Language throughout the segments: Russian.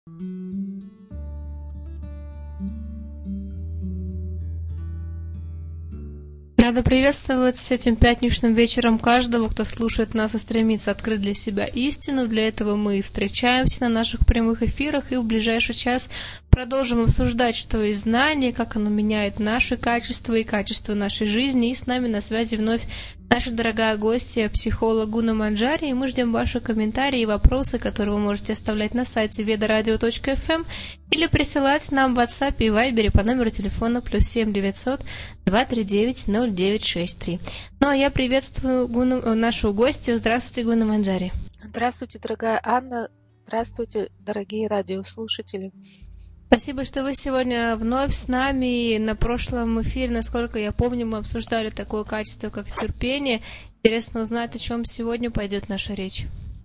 Рада приветствовать этим пятничным вечером каждого, кто слушает нас и стремится открыть для себя истину. Для этого мы встречаемся на наших прямых эфирах и в ближайший час продолжим обсуждать, что есть знание, как оно меняет наши качества и качество нашей жизни. И с нами на связи вновь наша дорогая гостья, психолог Гуна Манджари. И мы ждем ваши комментарии и вопросы, которые вы можете оставлять на сайте vedaradio.fm или присылать нам в WhatsApp и Viber по номеру телефона +7 900 239 0963. Ну а я приветствую нашу гостью. Здравствуйте, Гуна Манджари. Здравствуйте, дорогая Анна. Здравствуйте, дорогие радиослушатели. Спасибо, что вы сегодня вновь с нами. На прошлом эфире, насколько я помню, мы обсуждали такое качество, как терпение. Интересно узнать, о чем сегодня пойдет наша речь.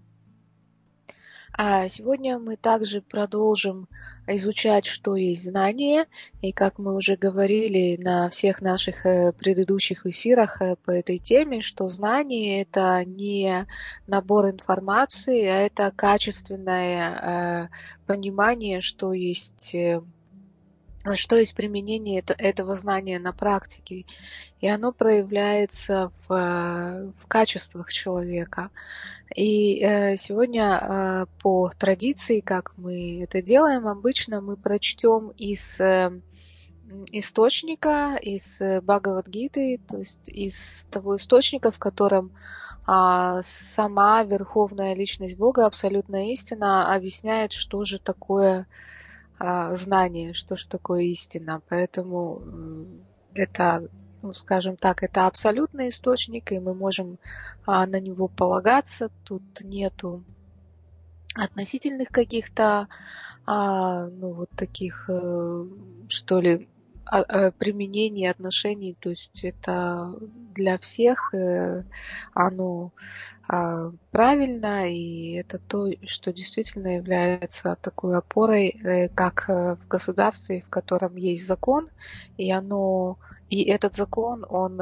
Сегодня мы также продолжим изучать, что есть знание. И как мы уже говорили на всех наших предыдущих эфирах по этой теме, что знание — это не набор информации, а это качественное понимание, что есть применение этого знания на практике. И оно проявляется в качествах человека. И сегодня по традиции, как мы это делаем, обычно мы прочтем из источника, из Бхагавад-гиты, то есть из того источника, в котором сама Верховная Личность Бога, абсолютная истина, объясняет, что же такое знание, что же такое истина. Поэтому это, скажем так, это абсолютный источник, и мы можем на него полагаться. Тут нету относительных каких-то, таких, что ли, применений, отношений. То есть это для всех оно правильно, и это то, что действительно является такой опорой, как в государстве, в котором есть закон, и этот закон, он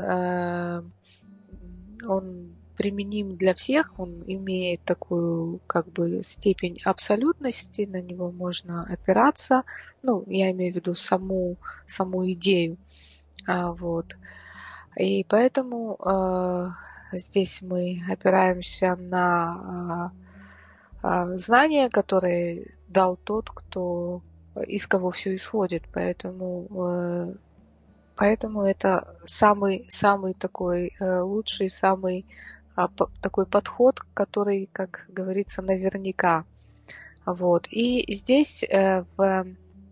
применим для всех, он имеет такую как бы степень абсолютности, на него можно опираться, я имею в виду саму идею, вот. И поэтому здесь мы опираемся на знания, которые дал тот, из кого все исходит. Поэтому это самый такой лучший, самый такой подход, который, как говорится, наверняка. Вот. И здесь в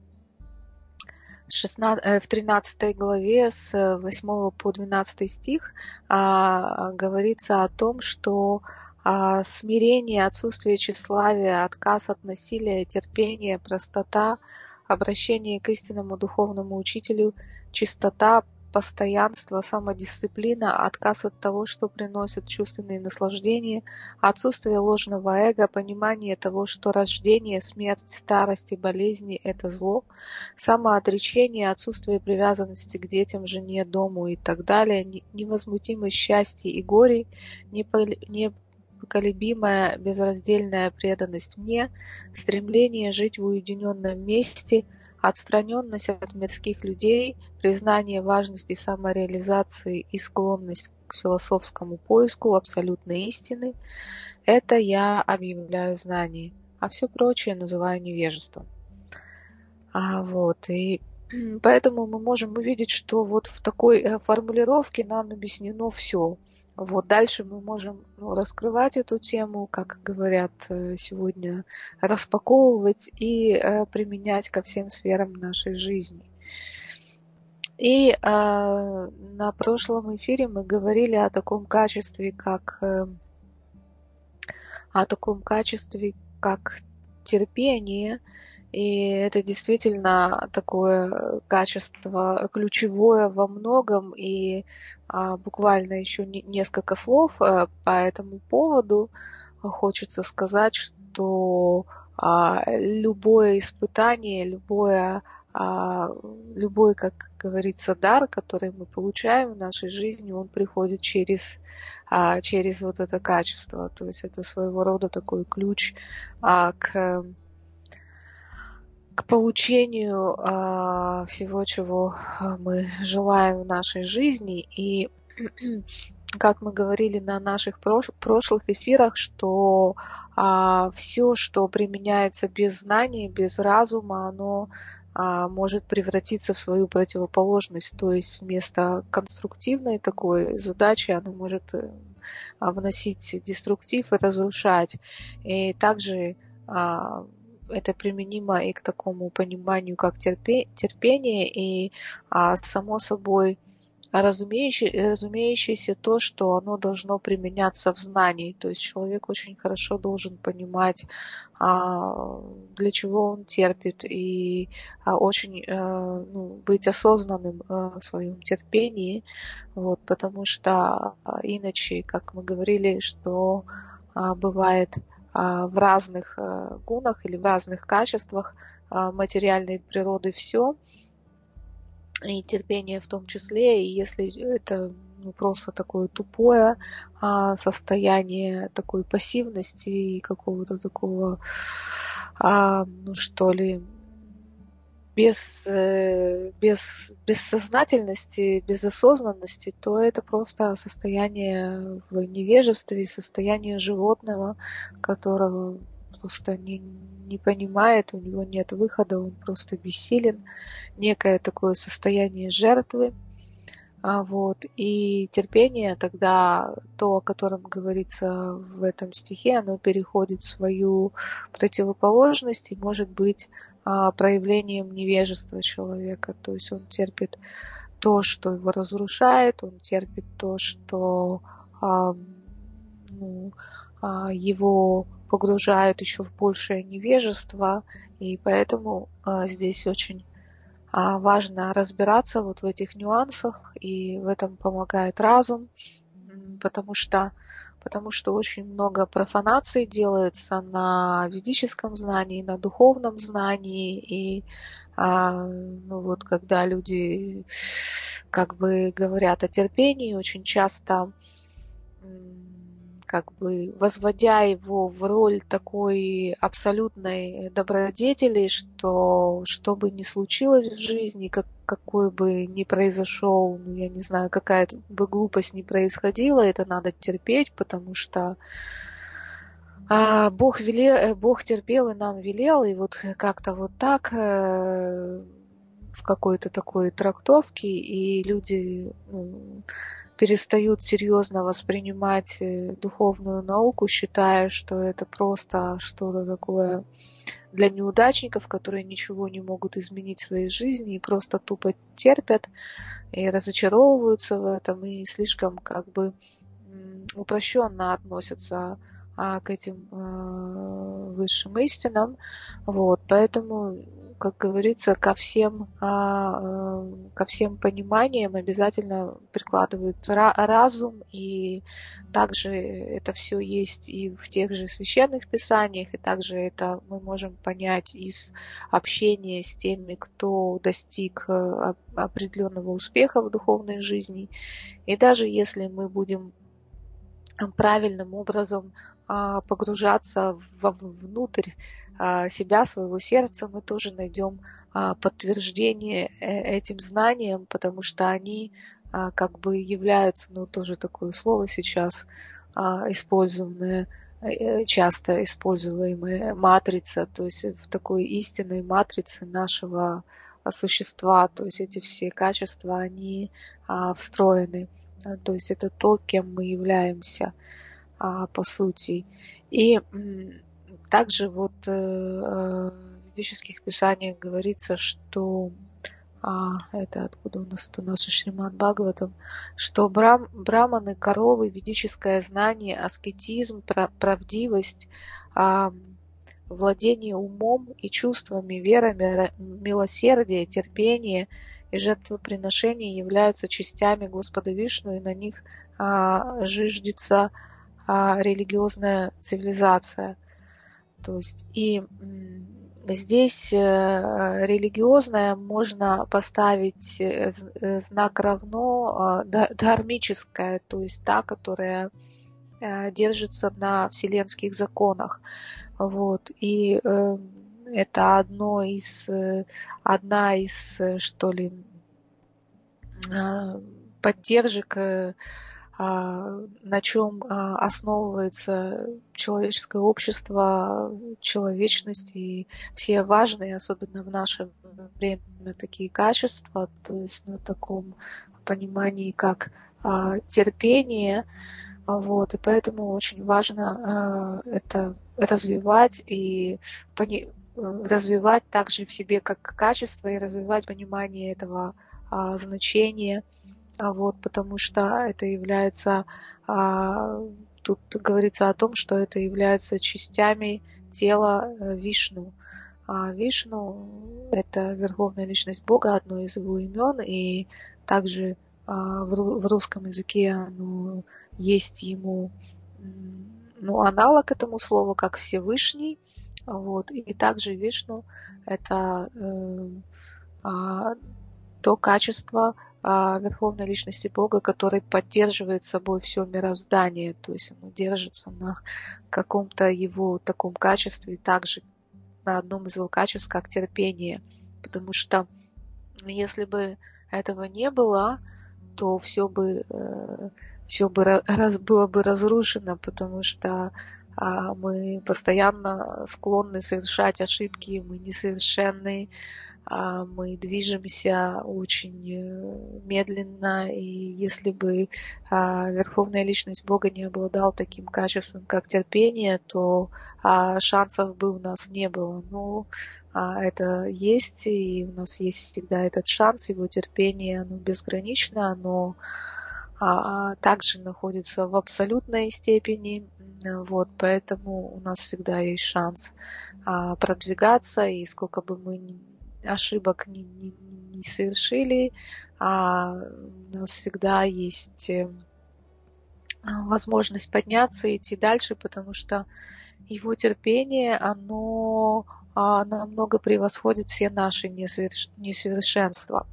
13 главе с 8 по 12 стих говорится о том, что смирение, отсутствие тщеславия, отказ от насилия, терпение, простота, обращение к истинному духовному учителю, чистота, постоянство, самодисциплина, отказ от того, что приносит чувственные наслаждения, отсутствие ложного эго, понимание того, что рождение, смерть, старость и болезни – это зло, самоотречение, отсутствие привязанности к детям, жене, дому и так далее, невозмутимость счастья и горе, непоколебимая безраздельная преданность мне, стремление жить в уединенном месте – отстраненность от мирских людей, признание важности самореализации и склонность к философскому поиску абсолютной истины – это я объявляю знание, а все прочее называю невежеством. И поэтому мы можем увидеть, что вот в такой формулировке нам объяснено все. Вот дальше мы можем раскрывать эту тему, как говорят сегодня, распаковывать и применять ко всем сферам нашей жизни. И на прошлом эфире мы говорили о таком качестве, как терпение. И это действительно такое качество ключевое во многом. И буквально еще несколько слов по этому поводу. Хочется сказать, что любое испытание, любой, как говорится, дар, который мы получаем в нашей жизни, он приходит через вот это качество. То есть это своего рода такой ключ к получению всего, чего мы желаем в нашей жизни. И как мы говорили на наших прошлых эфирах, что все, что применяется без знаний, без разума, оно может превратиться в свою противоположность. То есть вместо конструктивной такой задачи оно может вносить деструктив и разрушать. И также это применимо и к такому пониманию, как терпение, и само собой разумеющееся то, что оно должно применяться в знании. То есть человек очень хорошо должен понимать, для чего он терпит, и очень быть осознанным в своем терпении, вот, потому что иначе, как мы говорили, что бывает в разных гунах или в разных качествах материальной природы все, и терпение в том числе, и если это просто такое тупое состояние такой пассивности и какого-то такого, что ли, бессознательности, без осознанности, то это просто состояние в невежестве, состояние животного, которого просто не понимает, у него нет выхода, он просто бессилен, некое такое состояние жертвы. Вот. И терпение тогда, то, о котором говорится в этом стихе, оно переходит в свою противоположность и может быть проявлением невежества человека. То есть он терпит то, что его разрушает, он терпит то, что его погружает еще в большее невежество, и поэтому здесь очень важно разбираться вот в этих нюансах, и в этом помогает разум, потому что очень много профанаций делается на ведическом знании, на духовном знании, и вот когда люди как бы говорят о терпении, очень часто как бы возводя его в роль такой абсолютной добродетели, что бы ни случилось в жизни, какой бы ни произошел, я не знаю, какая бы глупость ни происходила, это надо терпеть, потому что Бог терпел и нам велел, и вот как-то вот так в какой-то такой трактовке, и люди перестают серьезно воспринимать духовную науку, считая, что это просто что-то такое для неудачников, которые ничего не могут изменить в своей жизни и просто тупо терпят и разочаровываются в этом, и слишком как бы упрощенно относятся к этим высшим истинам. Вот, поэтому, как говорится, ко всем пониманиям обязательно прикладывает разум, и также это все есть и в тех же священных писаниях, и также это мы можем понять из общения с теми, кто достиг определенного успеха в духовной жизни. И даже если мы будем правильным образом погружаться внутрь себя, своего сердца, мы тоже найдем подтверждение этим знаниям, потому что они как бы являются, тоже такое слово сейчас использованное, часто используемое, матрица, то есть в такой истинной матрице нашего существа, то есть эти все качества, они встроены, то есть это то, кем мы являемся по сути. И также вот в ведических писаниях говорится, что это откуда у нас Шримад Бхагаватам, что браманы, коровы, ведическое знание, аскетизм, правдивость, владение умом и чувствами, верами, милосердие, терпение и жертвоприношение являются частями Господа Вишну, и на них зиждется религиозная цивилизация. То есть и здесь религиозное можно поставить знак равно дхармическое, то есть та, которая держится на вселенских законах. Вот. И это одна из, что ли, поддержек, на чем основывается человеческое общество, человечность и все важные, особенно в наше время, такие качества, то есть на таком понимании, как терпение, вот, и поэтому очень важно это развивать и развивать также в себе как качество и развивать понимание этого значения, вот, потому что это является, тут говорится о том, что это является частями тела Вишну. Вишну – это Верховная Личность Бога, одно из его имен, и также в русском языке оно есть ему аналог этому слову, как Всевышний. Вот. И также Вишну – это то качество Верховной Личности Бога, который поддерживает собой все мироздание, то есть оно держится на каком-то его таком качестве, также на одном из его качеств, как терпение. Потому что если бы этого не было, то все было бы разрушено, потому что мы постоянно склонны совершать ошибки, мы несовершенны, мы движемся очень медленно, и если бы Верховная Личность Бога не обладала таким качеством, как терпение, то шансов бы у нас не было. Но это есть, и у нас есть всегда этот шанс, его терпение, оно безгранично, оно также находится в абсолютной степени, вот, поэтому у нас всегда есть шанс продвигаться, и сколько бы мы ошибок не совершили, у нас всегда есть возможность подняться и идти дальше, потому что его терпение, оно намного превосходит все наши несовершенства.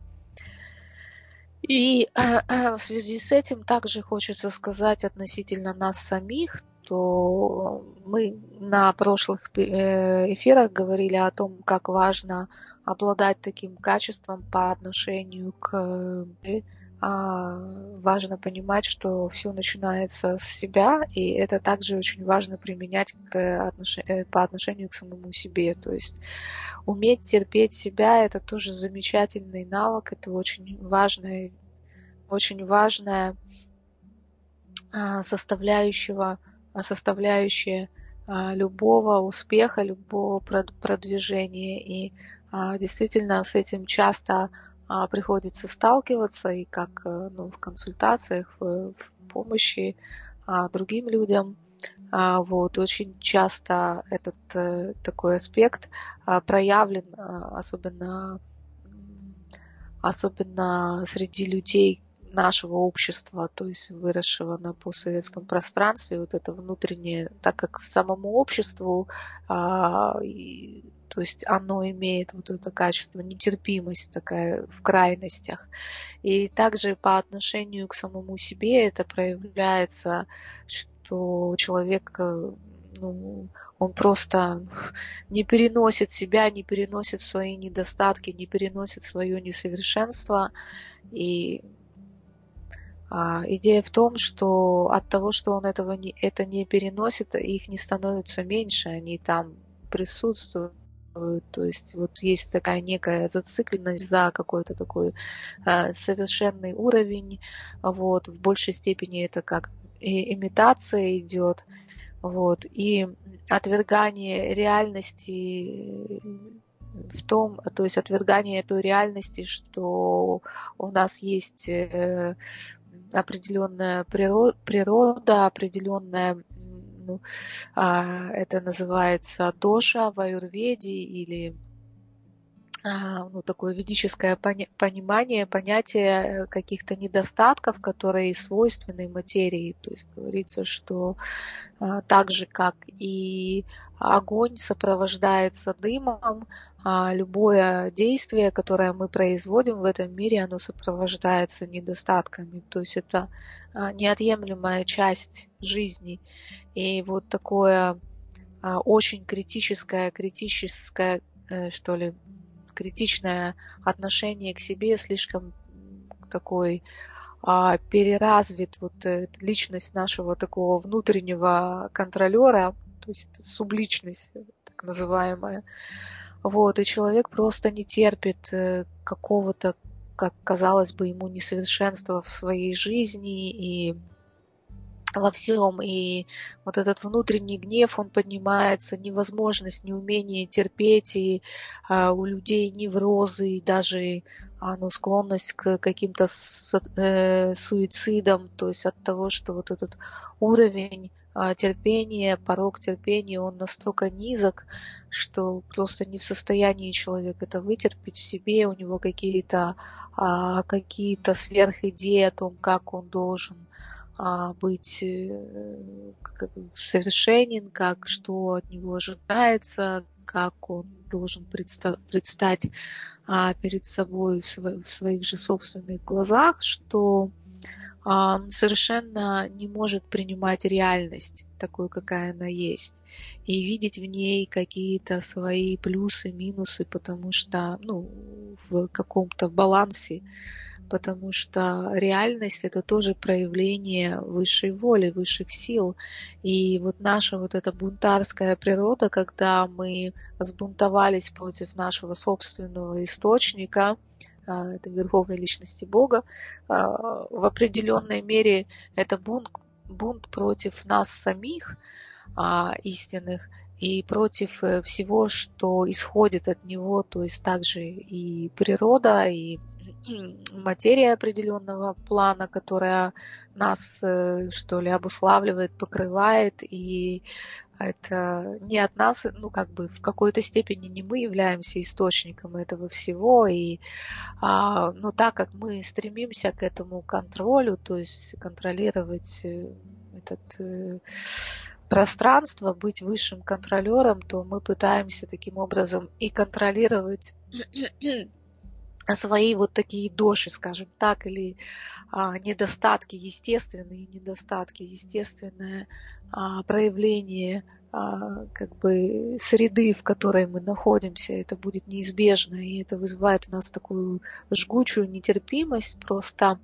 И в связи с этим также хочется сказать относительно нас самих, то мы на прошлых эфирах говорили о том, как важно обладать таким качеством по отношению к... Важно понимать, что все начинается с себя, и это также очень важно применять по отношению к самому себе. То есть уметь терпеть себя – это тоже замечательный навык, это очень важная составляющая любого успеха, любого продвижения. И действительно с этим часто приходится сталкиваться, и как в консультациях, в помощи другим людям. Вот, очень часто этот такой аспект проявлен, особенно среди людей нашего общества, то есть выросшего на постсоветском пространстве, вот это внутреннее, так как самому обществу, то есть оно имеет вот это качество, нетерпимость такая в крайностях. И также по отношению к самому себе это проявляется, что человек, он просто не переносит себя, не переносит свои недостатки, не переносит свое несовершенство. И идея в том, что от того, что он это не переносит, их не становится меньше, они там присутствуют. То есть вот есть такая некая зацикленность за какой-то такой совершенный уровень. Вот, в большей степени это как имитация идет. Вот, и отвергание реальности то есть отвергание той реальности, что у нас есть определенная природа, определенная, это называется доша в аюрведе, или такое ведическое понимание, понятие каких-то недостатков, которые свойственны материи. То есть говорится, что так же, как и огонь сопровождается дымом, любое действие, которое мы производим в этом мире, оно сопровождается недостатками. То есть это неотъемлемая часть жизни. И вот такое очень критическое что ли, критичное отношение к себе, слишком такой переразвит личность нашего такого внутреннего контролера, то есть субличность так называемая. И человек просто не терпит какого-то, как казалось бы, ему несовершенства в своей жизни и во всем. И вот этот внутренний гнев, он поднимается, невозможность, неумение терпеть, и у людей неврозы, и даже склонность к каким-то суицидам, то есть от того, что вот этот уровень терпения, порог терпения, он настолько низок, что просто не в состоянии человек это вытерпеть в себе, у него какие-то сверхидеи о том, как он должен быть совершенен, что от него ожидается, как он должен предстать перед собой в своих же собственных глазах, что совершенно не может принимать реальность такой, какая она есть, и видеть в ней какие-то свои плюсы, минусы, потому что в каком-то балансе, потому что реальность — это тоже проявление высшей воли, высших сил. И наша эта бунтарская природа, когда мы взбунтовались против нашего собственного источника, это верховной личности Бога, в определенной мере это бунт против нас самих, истинных, и против всего, что исходит от него, то есть также и природа, и материя определенного плана, которая нас, обуславливает, покрывает, и это не от нас, в какой-то степени не мы являемся источником этого всего, и так как мы стремимся к этому контролю, то есть контролировать пространство, быть высшим контролером, то мы пытаемся таким образом и контролировать свои такие доши, скажем так, или недостатки, естественные недостатки, естественное проявление среды, в которой мы находимся. Это будет неизбежно, и это вызывает у нас такую жгучую нетерпимость. Просто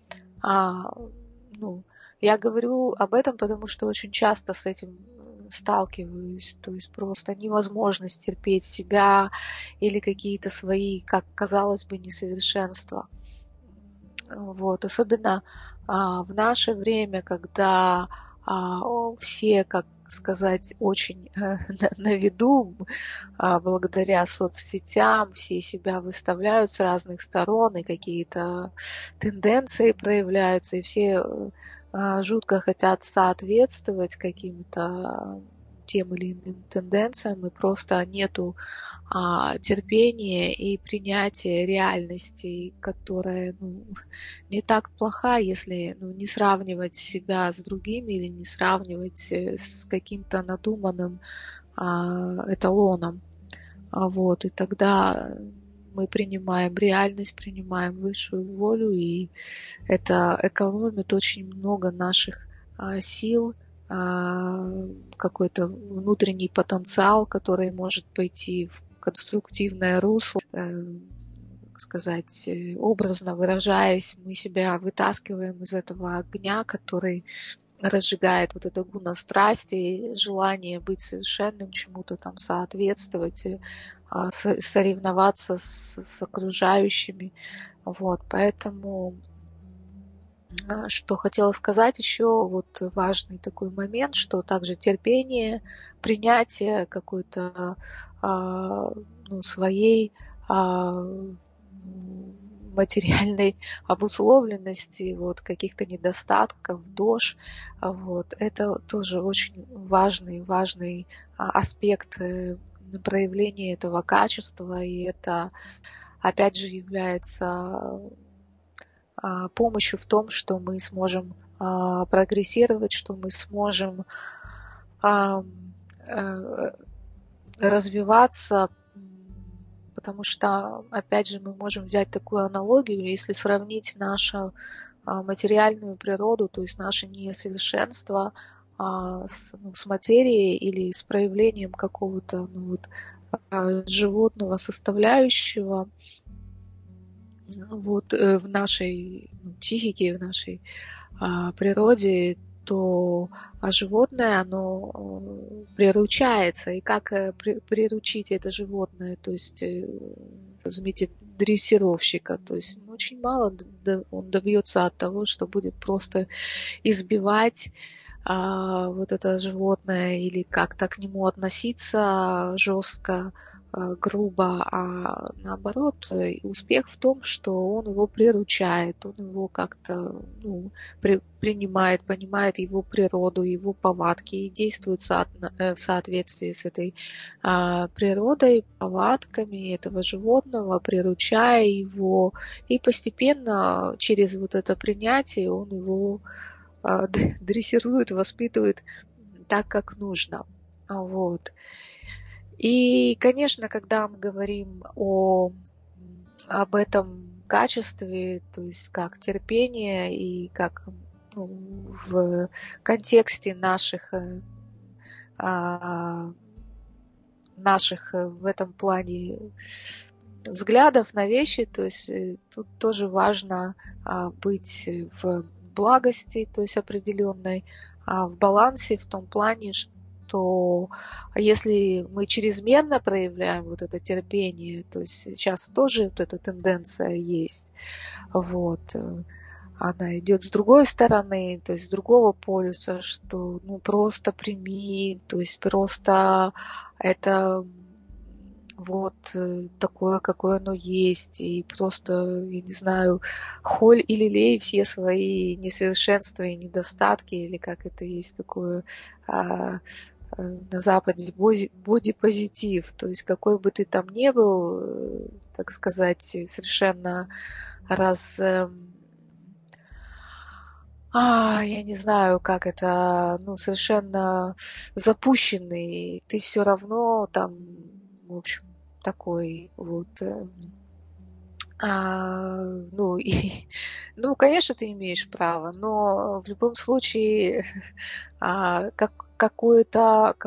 я говорю об этом, потому что очень часто с этим сталкиваюсь, то есть просто невозможность терпеть себя или какие-то свои, как казалось бы, несовершенства. Особенно в наше время, когда все, как сказать, очень на виду, благодаря соцсетям, все себя выставляют с разных сторон, и какие-то тенденции проявляются, и все жутко хотят соответствовать каким-то тем или иным тенденциям, и просто нету терпения и принятия реальности, которая не так плоха, если не сравнивать себя с другими или не сравнивать с каким-то надуманным эталоном. И тогда мы принимаем реальность, принимаем высшую волю, и это экономит очень много наших сил, какой-то внутренний потенциал, который может пойти в конструктивное русло, сказать, образно выражаясь, мы себя вытаскиваем из этого огня, который разжигает это гуна страсти, желание быть совершенным, чему-то там соответствовать, соревноваться с окружающими. Поэтому, что хотела сказать еще, важный такой момент, что также терпение, принятие какой-то своей материальной обусловленности, каких-то недостатков, дож. Это тоже очень важный аспект проявления этого качества, и это, опять же, является помощью в том, что мы сможем прогрессировать, что мы сможем развиваться, потому что, опять же, мы можем взять такую аналогию, если сравнить нашу материальную природу, то есть наше несовершенство с материей или с проявлением какого-то животного составляющего вот, в нашей психике, в нашей природе, то животное, оно приручается. И как приручить это животное? То есть, возьмите дрессировщика. То есть очень мало он добьется от того, что будет просто избивать вот это животное или как-то к нему относиться жестко, грубо, а наоборот, успех в том, что он его приручает, он его как-то принимает, понимает его природу, его повадки и действует в соответствии с этой природой, повадками этого животного, приручая его, и постепенно через вот это принятие он его дрессирует, воспитывает так, как нужно. Вот. И, конечно, когда мы говорим об этом качестве, то есть как терпение и как в контексте наших в этом плане взглядов на вещи, то есть тут тоже важно быть в благости, то есть определенной, в балансе в том плане, что если мы чрезмерно проявляем вот это терпение, то есть сейчас тоже вот эта тенденция есть, вот, она идет с другой стороны, то есть с другого полюса, что просто прими, то есть просто это вот такое, какое оно есть, и просто, я не знаю, холь и лелей все свои несовершенства и недостатки, или как это есть такое на Западе, бодипозитив, то есть какой бы ты там ни был, так сказать, совершенно я не знаю, как это, совершенно запущенный, ты все равно там, в общем, такой вот, конечно, ты имеешь право, но в любом случае, какое-то,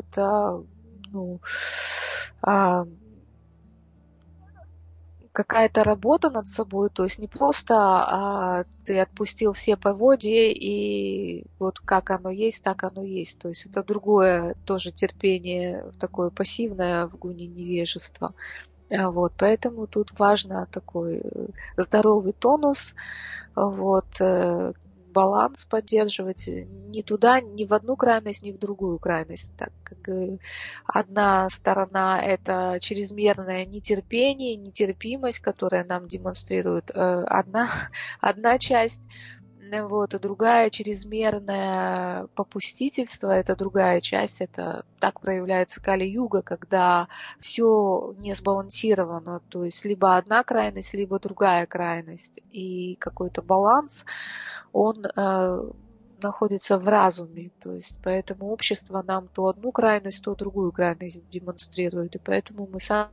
какая-то работа над собой, то есть не просто ты отпустил все поводья и вот как оно есть, так оно есть. То есть это другое тоже терпение, такое пассивное в гуне невежества. Вот, поэтому тут важно такой здоровый тонус, вот, баланс поддерживать ни туда, ни в одну крайность, ни в другую крайность. Так как одна сторона – это чрезмерное нетерпение, нетерпимость, которая нам демонстрирует одна часть, вот, и другая чрезмерное попустительство, это другая часть, это так проявляется Кали-юга, когда все не сбалансировано, то есть либо одна крайность, либо другая крайность, и какой-то баланс, он находится в разуме, то есть поэтому общество нам то одну крайность, то другую крайность демонстрирует, и поэтому мы сами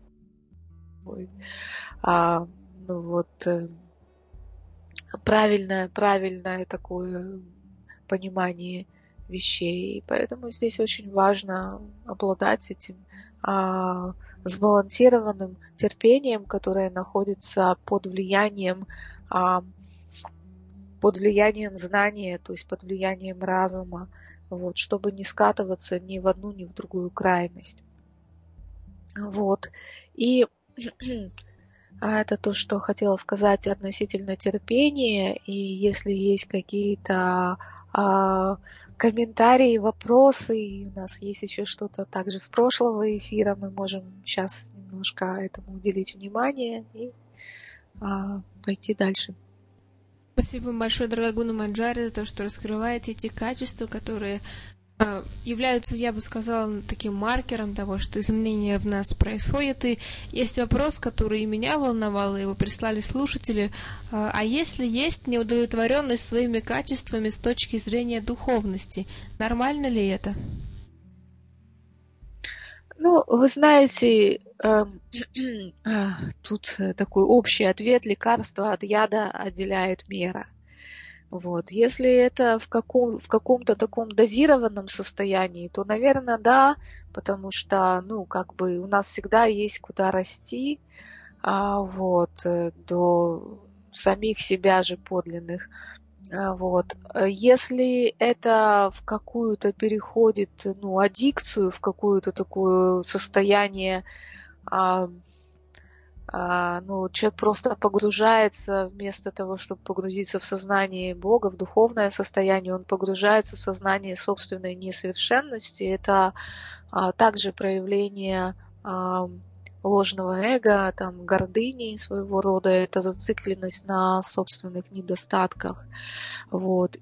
правильное такое понимание вещей. И поэтому здесь очень важно обладать этим сбалансированным терпением, которое находится под влиянием знания, то есть под влиянием разума, вот, чтобы не скатываться ни в одну, ни в другую крайность. Вот. И это то, что хотела сказать относительно терпения. И если есть какие-то комментарии, вопросы, у нас есть еще что-то также с прошлого эфира, мы можем сейчас немножко этому уделить внимание и пойти дальше. Спасибо вам большое, дорогая Гуна Манджари, за то, что раскрываете эти качества, которые являются, я бы сказала, таким маркером того, что изменения в нас происходят. И есть вопрос, который и меня волновал, и его прислали слушатели. А если есть неудовлетворенность своими качествами с точки зрения духовности, нормально ли это? Вы знаете, тут такой общий ответ: лекарство от яда отделяет мера. Вот. Если это в каком-то таком дозированном состоянии, то, наверное, да, потому что, ну, как бы у нас всегда есть куда расти, до самих себя же подлинных. Вот. Если это в какую-то переходит, ну, аддикцию, в какое-то такое состояние, а, человек просто погружается, вместо того, чтобы погрузиться в сознание Бога, в духовное состояние, он погружается в сознание собственной несовершенности. Это также проявление ложного эго, там, гордыни своего рода, это зацикленность на собственных недостатках. Вот.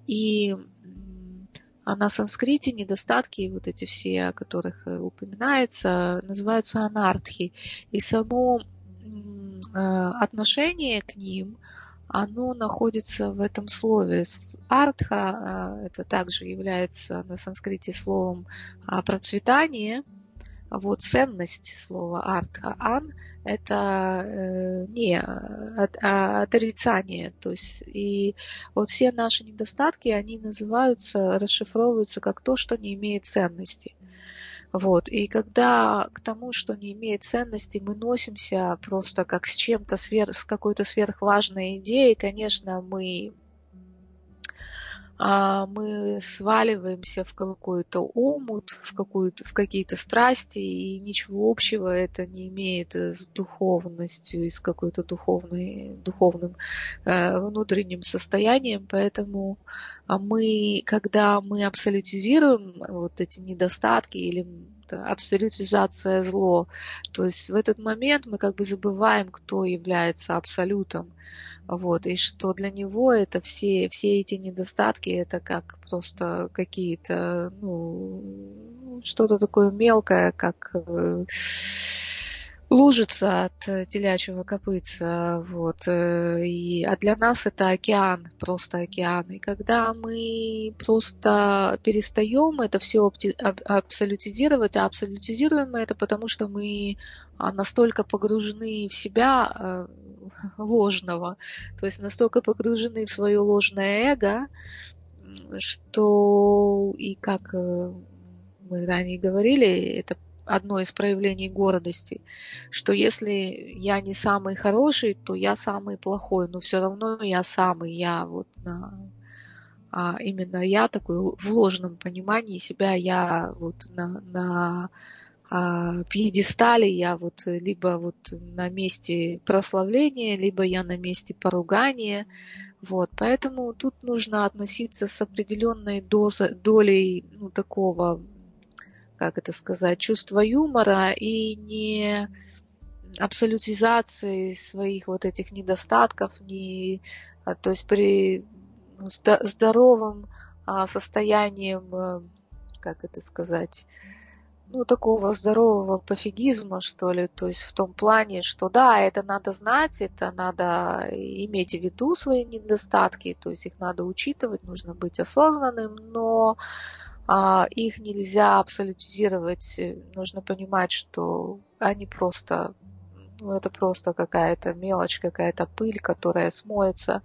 А на санскрите недостатки, вот эти все, о которых упоминается, называются анартхи. И само отношение к ним, оно находится в этом слове. Артха, это также является на санскрите словом процветание. Вот ценность слова артха. Ан – это не отрицание. То есть, и вот все наши недостатки, они называются, расшифровываются как то, что не имеет ценности. Вот. И когда к тому, что не имеет ценности, мы носимся просто как с чем-то с какой-то сверхважной идеей, конечно, мы сваливаемся в какой-то омут, в какие-то страсти, и ничего общего это не имеет с духовностью и с какой-то духовным внутренним состоянием. Поэтому когда мы абсолютизируем вот эти недостатки или абсолютизация зло, то есть в этот момент мы как бы забываем, кто является абсолютом. Вот, и что для него это все эти недостатки, это как просто какие-то, что-то такое мелкое, как лужица от телячьего копытца, вот, а для нас это океан, просто океан. И когда мы просто перестаем это все абсолютизировать, а абсолютизируем мы это потому, что мы настолько погружены в себя ложного, то есть настолько погружены в свое ложное эго, что, и как мы ранее говорили, это одно из проявлений гордости, что если я не самый хороший, то я самый плохой, но все равно я самый, именно я такой в ложном понимании себя, я вот на пьедестале, я вот либо вот на месте прославления, либо я на месте поругания. Вот, поэтому тут нужно относиться с определенной долей такого, как это сказать, чувства юмора и не абсолютизации своих вот этих недостатков, то есть при здоровом состоянием, как это сказать, такого здорового пофигизма, что ли, то есть в том плане, что да, это надо знать, это надо иметь в виду свои недостатки, то есть их надо учитывать, нужно быть осознанным, но их нельзя абсолютизировать, нужно понимать, что они просто, это просто какая-то мелочь, какая-то пыль, которая смоется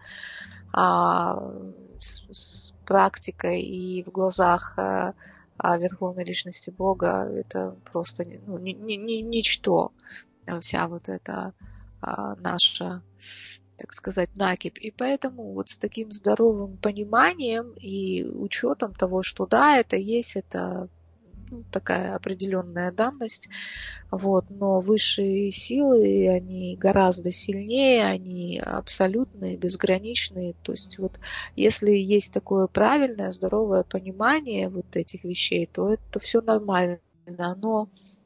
с практикой, и в глазах Верховной Личности Бога это просто ничто, вся вот эта наша, так сказать, накипь. И поэтому вот с таким здоровым пониманием и учетом того, что да, это есть, это такая определенная данность, вот, но высшие силы, они гораздо сильнее, они абсолютные, безграничные, то есть вот если есть такое правильное, здоровое понимание вот этих вещей, то это все нормально, но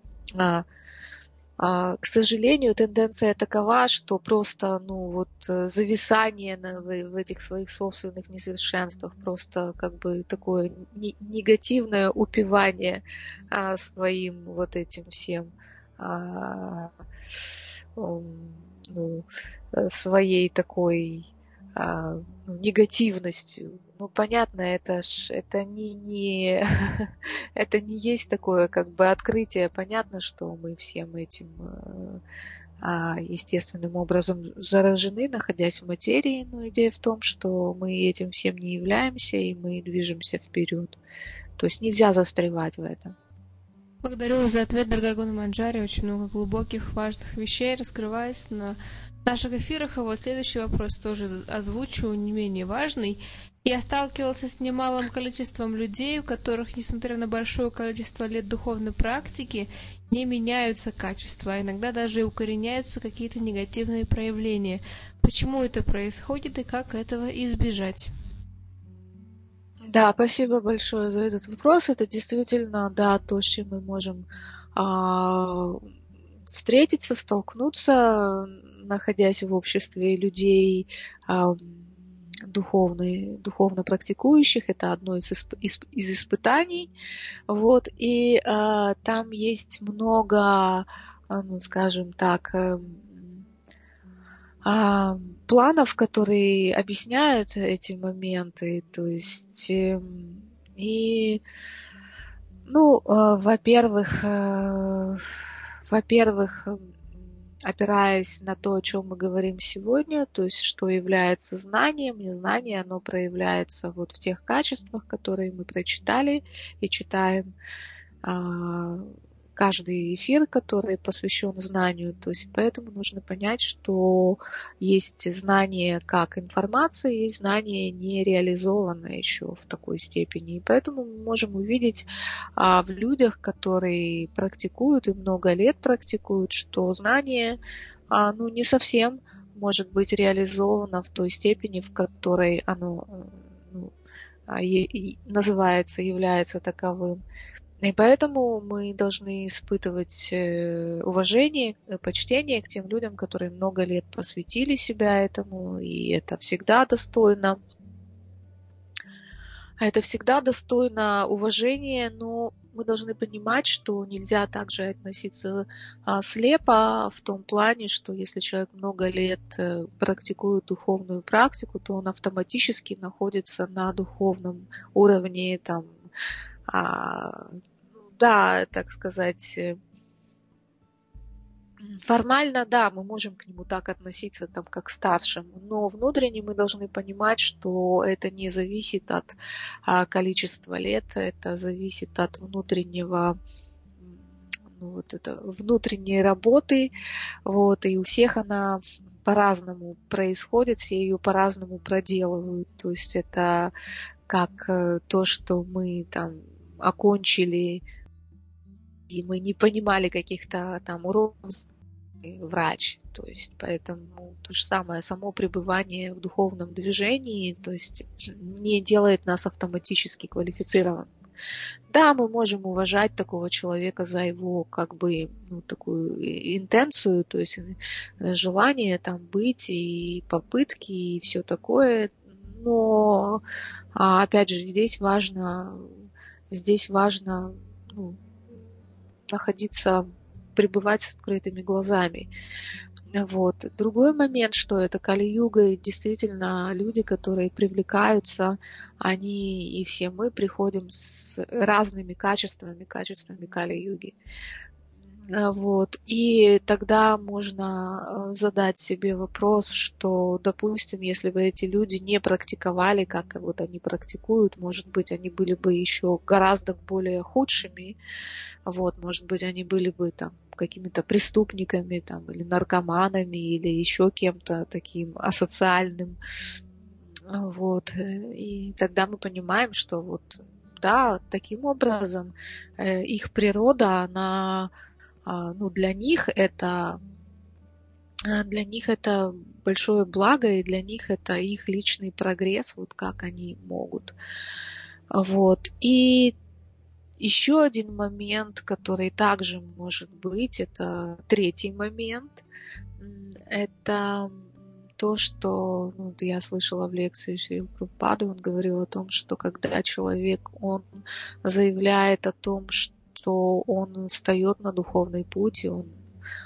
к сожалению, тенденция такова, что просто, зависание в этих своих собственных несовершенствах, просто как бы такое негативное упивание своим вот этим всем, своей такой негативностью. Понятно, это не это не есть такое как бы открытие. Понятно, что мы всем этим естественным образом заражены, находясь в материи. Но идея в том, что мы этим всем не являемся, и мы движемся вперед. То есть нельзя застревать в этом. Благодарю вас за ответ, дорогая Гуна Манджари. Очень много глубоких, важных вещей раскрывается на наших эфирах. И вот следующий вопрос тоже озвучу, не менее важный. Я сталкивался с немалым количеством людей, у которых, несмотря на большое количество лет духовной практики, не меняются качества, а иногда даже и укореняются какие-то негативные проявления. Почему это происходит и как этого избежать? Да, спасибо большое за этот вопрос. Это действительно, да, то, с чем мы можем встретиться, столкнуться, находясь в обществе людей духовно практикующих. Это одно из испытаний. Вот. И там есть много, ну, скажем так, планов, которые объясняют эти моменты. То есть, и, ну, во-первых, опираясь на то, о чем мы говорим сегодня, то есть, что является знанием, незнание, оно проявляется вот в тех качествах, которые мы прочитали и читаем. Каждый эфир, который посвящен знанию. То есть поэтому нужно понять, что есть знание как информация, есть знание не реализованное еще в такой степени. И поэтому мы можем увидеть в людях, которые практикуют и много лет практикуют, что знание ну, не совсем может быть реализовано в той степени, в которой оно называется, является таковым. И поэтому мы должны испытывать уважение, почтение к тем людям, которые много лет посвятили себя этому, и это всегда достойно. Это всегда достойно уважения, но мы должны понимать, что нельзя также относиться слепо в том плане, что если человек много лет практикует духовную практику, то он автоматически находится на духовном уровне, там, да, так сказать, формально, да, мы можем к нему так относиться, там, как к старшему, но внутренне мы должны понимать, что это не зависит от количества лет, это зависит от внутреннего, ну, вот это, внутренней работы, вот, и у всех она по-разному происходит, все ее по-разному проделывают, то есть это как то, что мы там окончили, и мы не понимали каких-то там уроков, врач. То есть, поэтому то же самое, само пребывание в духовном движении, то есть не делает нас автоматически квалифицированным. Да, мы можем уважать такого человека за его как бы ну, такую интенцию, то есть желание там быть и попытки и все такое, но опять же здесь важно ну, находиться, пребывать с открытыми глазами. Вот. Другой момент, что это Кали-юга, и действительно люди, которые привлекаются, они и все мы приходим с разными качествами Кали-юги. Вот. И тогда можно задать себе вопрос, что, допустим, если бы эти люди не практиковали, как вот они практикуют, может быть, они были бы еще гораздо более худшими, вот, может быть, они были бы там какими-то преступниками там, или наркоманами, или еще кем-то таким асоциальным. Вот. И тогда мы понимаем, что вот, да, таким образом их природа, она, ну, для них это большое благо, и для них это их личный прогресс, вот как они могут. Вот. И еще один момент, который также может быть, это третий момент, это то, что я слышала в лекции Шрилы Прабхупады, он говорил о том, что когда человек, он заявляет о том, что он встает на духовный путь, и он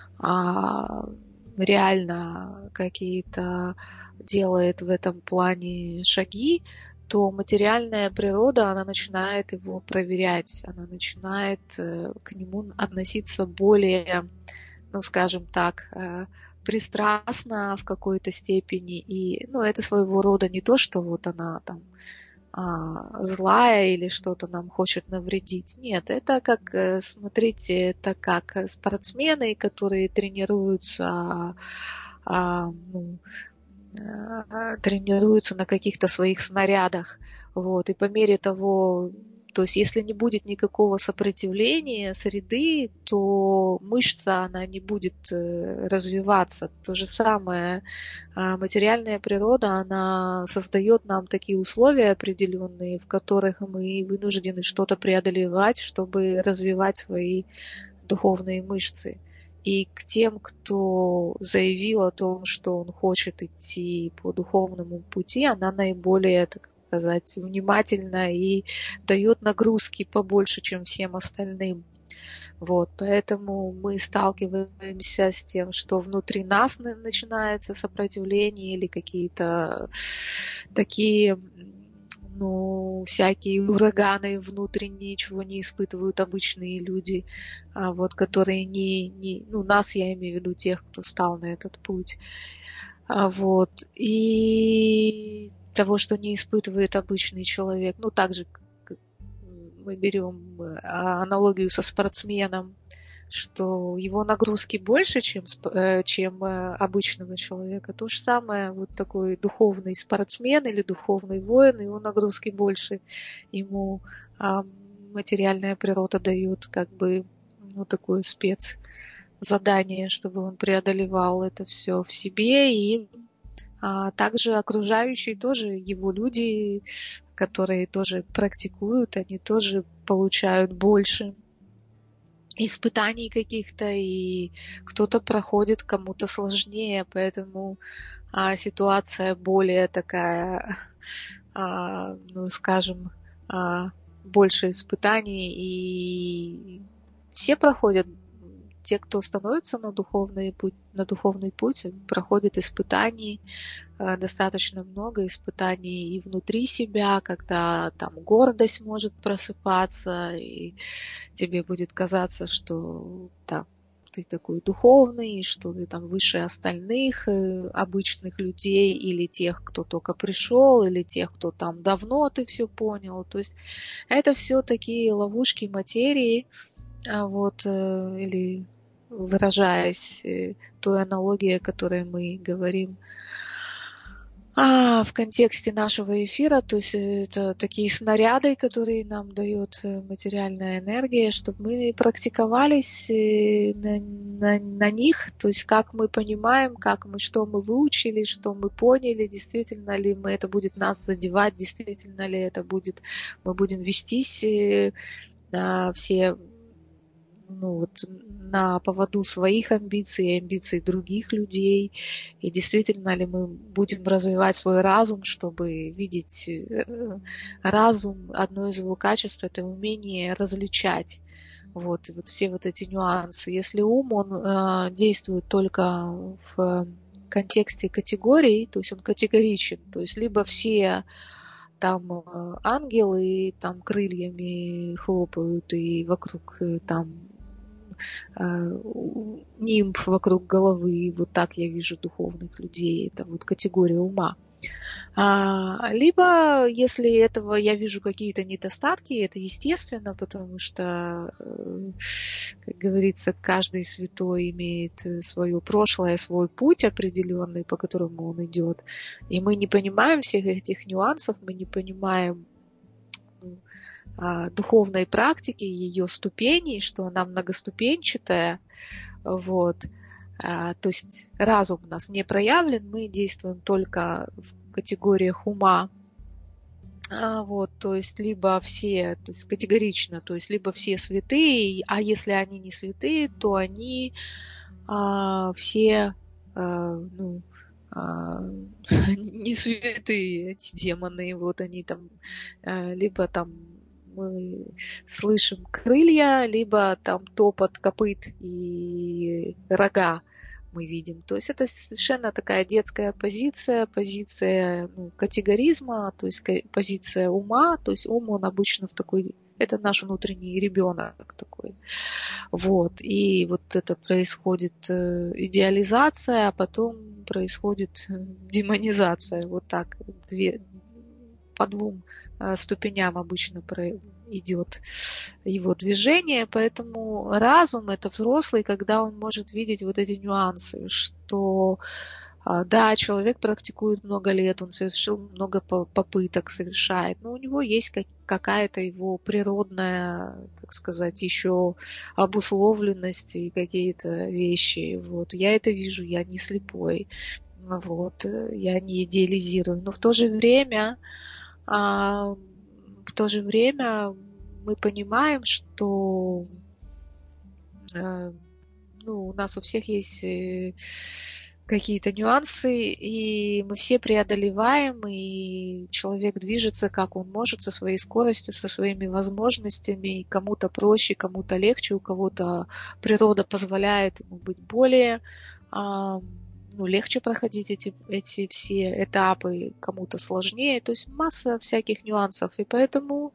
реально какие-то делает в этом плане шаги, то материальная природа, она начинает его проверять, она начинает к нему относиться более ну, скажем так, пристрастна в какой-то степени. И, ну, это своего рода не то, что вот она там злая или что-то нам хочет навредить. Нет, это как, смотрите, это как спортсмены, которые тренируются, ну, тренируются на каких-то своих снарядах. Вот. И по мере того, то есть если не будет никакого сопротивления среды, то мышца, она не будет развиваться. То же самое материальная природа, она создает нам такие условия определенные, в которых мы вынуждены что-то преодолевать, чтобы развивать свои духовные мышцы. И к тем, кто заявил о том, что он хочет идти по духовному пути, она наиболее, так сказать, внимательна и дает нагрузки побольше, чем всем остальным. Вот, поэтому мы сталкиваемся с тем, что внутри нас начинается сопротивление или какие-то такие, ну, всякие ураганы внутренние, чего не испытывают обычные люди, вот, которые ну, нас, я имею в виду тех, кто стал на этот путь, вот, и того, что не испытывает обычный человек, ну, также мы берем аналогию со спортсменом, что его нагрузки больше, чем обычного человека. То же самое вот такой духовный спортсмен или духовный воин, его нагрузки больше. Ему материальная природа дает как бы ну, такое спецзадание, чтобы он преодолевал это все в себе. И также окружающие тоже его люди, которые тоже практикуют, они тоже получают больше испытаний каких-то, и кто-то проходит, кому-то сложнее, поэтому ситуация более такая, ну, скажем, больше испытаний, и все проходят, те, кто становится на духовный путь, проходят испытаний, достаточно много испытаний и внутри себя, когда там гордость может просыпаться, и тебе будет казаться, что там, ты такой духовный, что ты там выше остальных обычных людей, или тех, кто только пришел, или тех, кто там давно ты все понял. То есть это все такие ловушки материи, вот, или выражаясь той аналогией, о которой мы говорим в контексте нашего эфира, то есть это такие снаряды, которые нам дает материальная энергия, чтобы мы практиковались на них, то есть как мы понимаем, что мы выучили, что мы поняли, действительно ли это будет нас задевать, действительно ли мы будем вестись на все, ну, вот, на поводу своих амбиций и амбиций других людей, и действительно ли мы будем развивать свой разум, чтобы видеть разум, одно из его качеств — это умение различать вот все вот эти нюансы. Если ум, он действует только в контексте категорий, то есть он категоричен, то есть либо все там ангелы там крыльями хлопают и вокруг там нимб вокруг головы, вот так я вижу духовных людей, это вот категория ума. Либо, если этого я вижу какие-то недостатки, это естественно, потому что, как говорится, каждый святой имеет свое прошлое, свой путь определенный, по которому он идет. И мы не понимаем всех этих нюансов, мы не понимаем духовной практики, ее ступеней, что она многоступенчатая. Вот. То есть разум у нас не проявлен, мы действуем только в категориях ума. Вот, то есть либо все, то есть категорично, то есть либо все святые, а если они не святые, то они все не святые, эти демоны, вот они там, либо там мы слышим крылья, либо там топот копыт и рога мы видим. То есть это совершенно такая детская позиция категоризма, то есть позиция ума, то есть ум, он обычно в такой Это наш внутренний ребенок такой. Вот. И вот это происходит идеализация, а потом происходит демонизация. Вот так. По двум ступеням обычно идет его движение. Поэтому разум — это взрослый, когда он может видеть вот эти нюансы, что да, человек практикует много лет, он совершил много попыток, совершает, но у него есть какая-то его природная, так сказать, еще обусловленность и какие-то вещи. Вот. Я это вижу, я не слепой, вот. Я не идеализирую. Но в то же время мы понимаем, что у нас у всех есть какие-то нюансы, и мы все преодолеваем, и человек движется, как он может, со своей скоростью, со своими возможностями. И кому-то проще, кому-то легче, у кого-то природа позволяет ему быть более легче проходить эти все этапы, кому-то сложнее. То есть масса всяких нюансов. И поэтому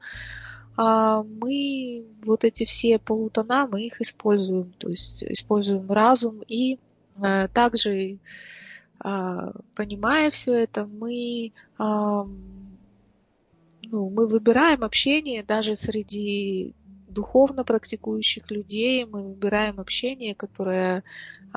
мы вот эти все полутона, мы их используем. То есть используем разум и также, понимая все это, мы выбираем общение даже среди духовно практикующих людей, мы выбираем общение, которое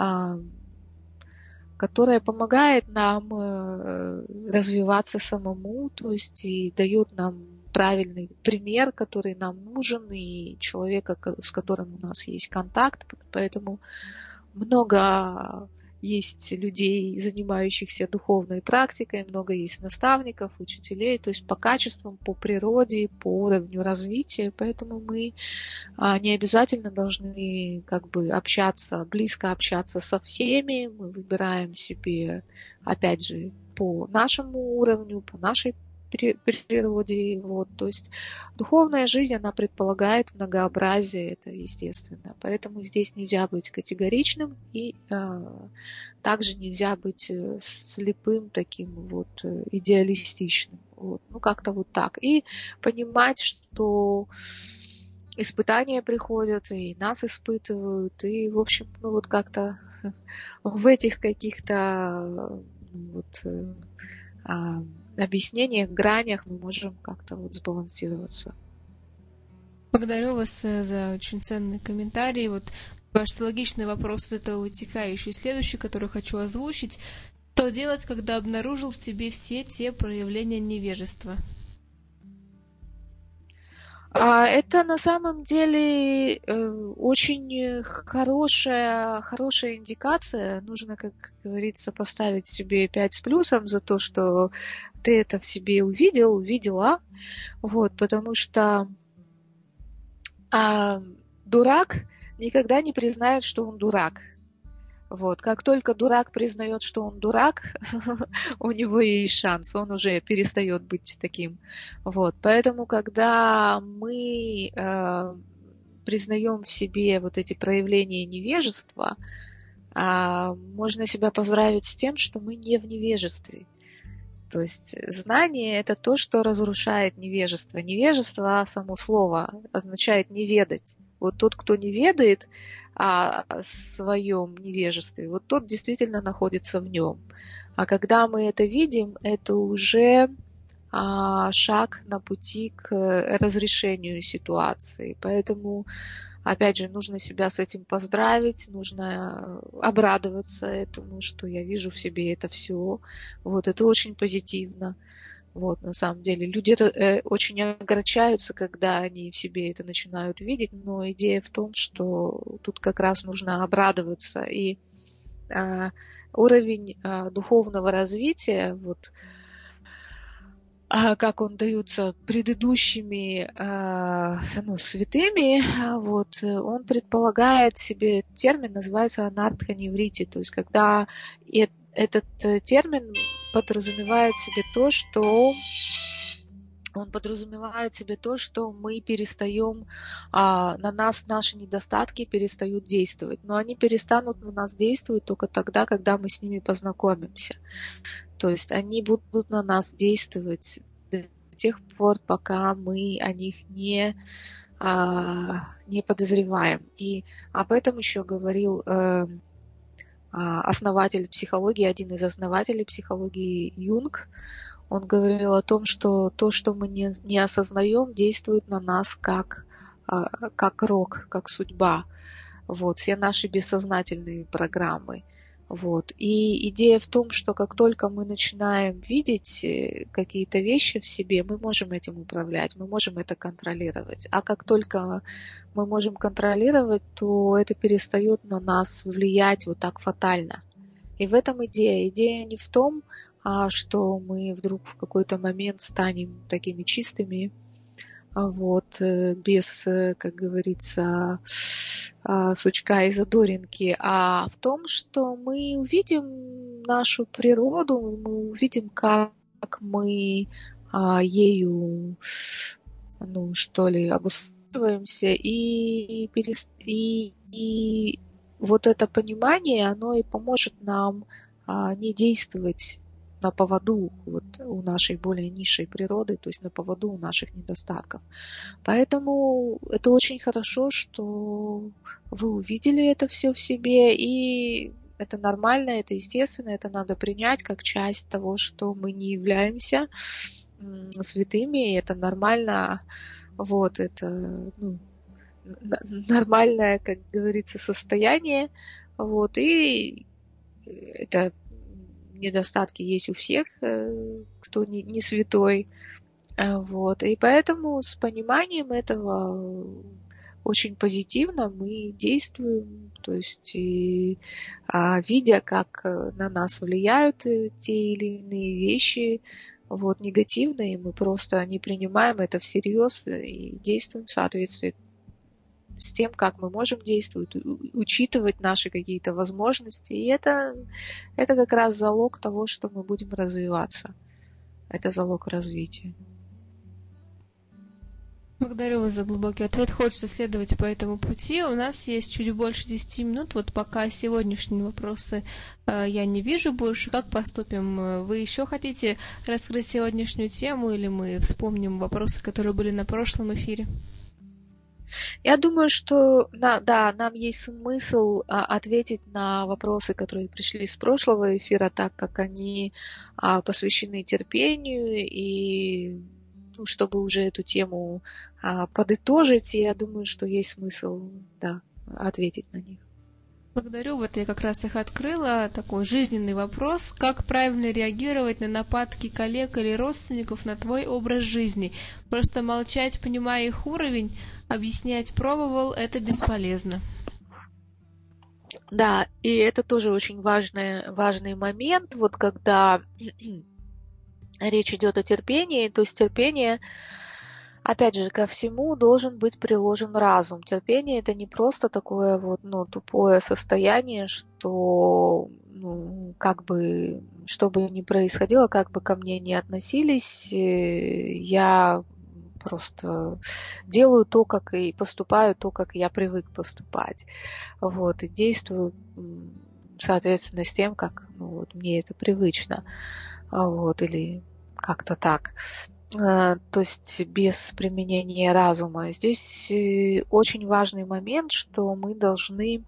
помогает нам развиваться самому, то есть и дает нам правильный пример, который нам нужен, и человека, с которым у нас есть контакт, поэтому много есть людей, занимающихся духовной практикой, много есть наставников, учителей, то есть по качествам, по природе, по уровню развития, поэтому мы не обязательно должны близко общаться со всеми, мы выбираем себе, опять же, по нашему уровню, по нашей природе. Вот. То есть духовная жизнь, она предполагает многообразие, это естественно. Поэтому здесь нельзя быть категоричным и также нельзя быть слепым, таким вот идеалистичным. Вот. Как-то вот так. И понимать, что испытания приходят, и нас испытывают, и, в общем, как-то в этих каких-то объяснениях, гранях мы можем как-то сбалансироваться. Благодарю вас за очень ценный комментарий. Кажется, логичный вопрос из этого вытекающий. Следующий, который хочу озвучить. Что делать, когда обнаружил в тебе все те проявления невежества? Это на самом деле очень хорошая индикация. Нужно, как говорится, поставить себе 5 с плюсом за то, что ты это в себе увидела. Вот, потому что дурак никогда не признает, что он дурак. Вот. Как только дурак признает, что он дурак, у него есть шанс, он уже перестает быть таким. Вот. Поэтому, когда мы признаем в себе вот эти проявления невежества, можно себя поздравить с тем, что мы не в невежестве. То есть знание – это то, что разрушает невежество. Невежество, само слово, означает не ведать. Вот тот, кто не ведает о своем невежестве, вот тот действительно находится в нем. А когда мы это видим, это уже шаг на пути к разрешению ситуации. Поэтому, опять же, нужно себя с этим поздравить, нужно обрадоваться этому, что я вижу в себе это все. Вот, это очень позитивно. Вот, на самом деле. Люди очень огорчаются, когда они в себе это начинают видеть, но идея в том, что тут как раз нужно обрадоваться. И уровень духовного развития, вот, как он дается предыдущими святыми, вот, он предполагает себе, термин называется анартха-неврити, то есть когда этот термин подразумевает себе то, что мы перестаем, на нас наши недостатки перестают действовать, но они перестанут на нас действовать только тогда, когда мы с ними познакомимся. То есть они будут на нас действовать до тех пор, пока мы о них не подозреваем. И об этом еще говорил основатель психологии, один из основателей психологии Юнг. Он говорил о том, что то, что мы не осознаем, действует на нас как рок, как судьба. Вот, все наши бессознательные программы. Вот. И идея в том, что как только мы начинаем видеть какие-то вещи в себе, мы можем этим управлять, мы можем это контролировать. А как только мы можем контролировать, то это перестает на нас влиять вот так фатально. И в этом идея. Идея не в том, что мы вдруг в какой-то момент станем такими чистыми, вот, без, как говорится, сучка и задоринки, а в том, что мы увидим нашу природу, мы увидим, как мы ею, обустраиваемся, и вот это понимание, оно и поможет нам не действовать на поводу вот, у нашей более низшей природы, то есть на поводу у наших недостатков. Поэтому это очень хорошо, что вы увидели это все в себе, и это нормально, это естественно, это надо принять как часть того, что мы не являемся святыми, и это нормально, вот, это нормальное, как говорится, состояние, вот, и это недостатки есть у всех, кто не святой. Вот. И поэтому с пониманием этого очень позитивно мы действуем, то есть видя, как на нас влияют те или иные вещи, вот, негативные, мы просто не принимаем это всерьез и действуем в соответствии с тем, как мы можем действовать, учитывать наши какие-то возможности. И это как раз залог того, что мы будем развиваться. Это залог развития. Благодарю вас за глубокий ответ. Хочется следовать по этому пути. У нас есть чуть больше 10 минут. Вот пока сегодняшние вопросы я не вижу больше. Как поступим? Вы еще хотите раскрыть сегодняшнюю тему, или мы вспомним вопросы, которые были на прошлом эфире? Я думаю, что нам есть смысл ответить на вопросы, которые пришли с прошлого эфира, так как они посвящены терпению, и чтобы уже эту тему подытожить, я думаю, что есть смысл ответить на них. Благодарю. Вот я как раз их открыла. Такой жизненный вопрос. Как правильно реагировать на нападки коллег или родственников на твой образ жизни? Просто молчать, понимая их уровень, объяснять пробовал, это бесполезно. Да, и это тоже очень важный момент. Вот когда речь идет о терпении, то есть терпение, опять же, ко всему должен быть приложен разум. Терпение — это не просто такое тупое состояние, что, как бы, что бы ни происходило, как бы ко мне ни относились, я просто делаю то, как и поступаю, то, как я привык поступать. Вот, и действую, соответственно, с тем, как мне это привычно. Вот, или как-то так. То есть без применения разума. Здесь очень важный момент, что мы должны